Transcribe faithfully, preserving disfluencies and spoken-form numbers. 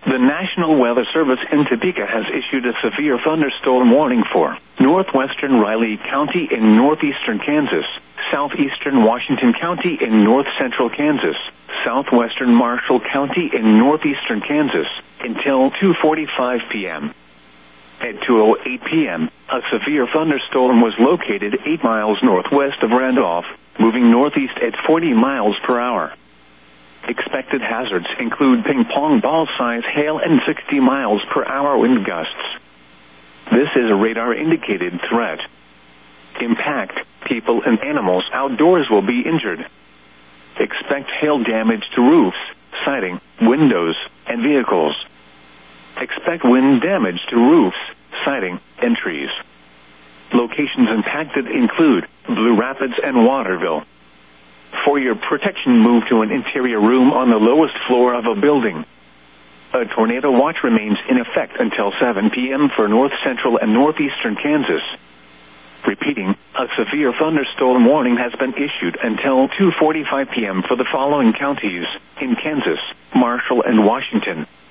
The National Weather Service in Topeka has issued a severe thunderstorm warning for northwestern Riley County in northeastern Kansas, southeastern Washington County in north-central Kansas, southwestern Marshall County in northeastern Kansas, until two forty-five p.m. At two oh eight p.m., a severe thunderstorm was located eight miles northwest of Randolph, moving northeast at forty miles per hour. Expected hazards include ping-pong ball-size hail and sixty miles per hour wind gusts. This is a radar-indicated threat. Impact: people and animals outdoors will be injured. Expect hail damage to roofs, siding, windows, and vehicles. Expect wind damage to roofs, siding, and trees. Locations impacted include Blue Rapids and Waterville. For your protection, move to an interior room on the lowest floor of a building. A tornado watch remains in effect until seven p.m. for north-central and northeastern Kansas. Repeating, a severe thunderstorm warning has been issued until two forty-five p.m. for the following counties in Kansas, Marshall, and Washington.